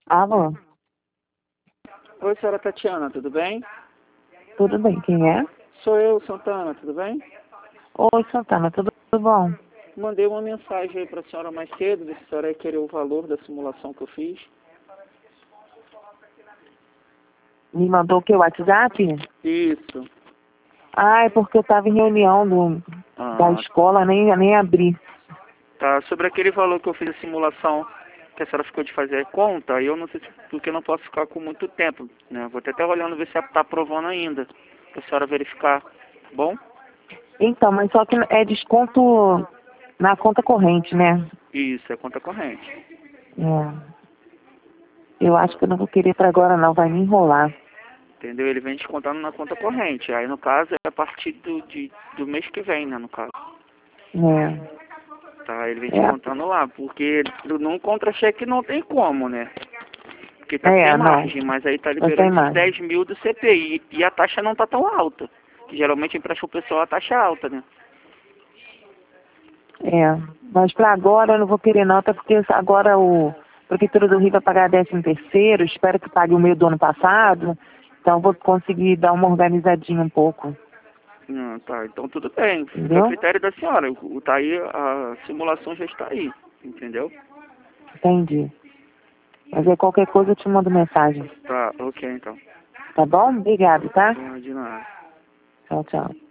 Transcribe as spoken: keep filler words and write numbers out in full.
Alô? Oi, senhora Tatiana, tudo bem? Tudo bem, quem é? Sou eu, Santana, tudo bem? Oi, Santana, tudo bom? Mandei uma mensagem aí para a senhora mais cedo, se a senhora ia querer o valor da simulação que eu fiz. Me mandou o que, o WhatsApp? Isso. Ah, é porque eu estava em reunião do, da Ah, escola, nem, nem abri. tá. Sobre aquele valor que eu fiz a simulação, que a senhora ficou de fazer a conta, aí eu não sei se, porque eu não posso ficar com muito tempo, né? Vou até estar olhando ver se está aprovando ainda, para a senhora verificar, tá bom? Então, mas só que é desconto na conta corrente, né? Isso, é conta corrente. É. Eu acho que eu não vou querer para agora não, vai me enrolar. Entendeu? Ele vem descontando na conta corrente. Aí, no caso, é a partir do, de, do mês que vem, né, no caso. É. Tá, ele vem É, descontando lá, porque num contra-cheque não tem como, né? Porque tá sem é não. margem, mas aí tá Não tem liberando esses mais. dez mil do C P I. E a taxa não tá tão alta. Que geralmente empresta o pessoal a taxa alta, né? É. Mas para agora eu não vou querer não, até porque agora o a Prefeitura do Rio vai pagar décimo terceiro, espero que pague o meio do ano passado. Então vou conseguir dar uma organizadinha um pouco. Ah, tá, então tudo bem. Fica a Entendeu? critério da senhora. O, tá aí, a simulação já está aí. Entendeu? Entendi. Mas aí qualquer coisa eu te mando mensagem. Tá, ok então. Tá bom? Obrigado, tá? Ah, de nada. Tchau, tchau.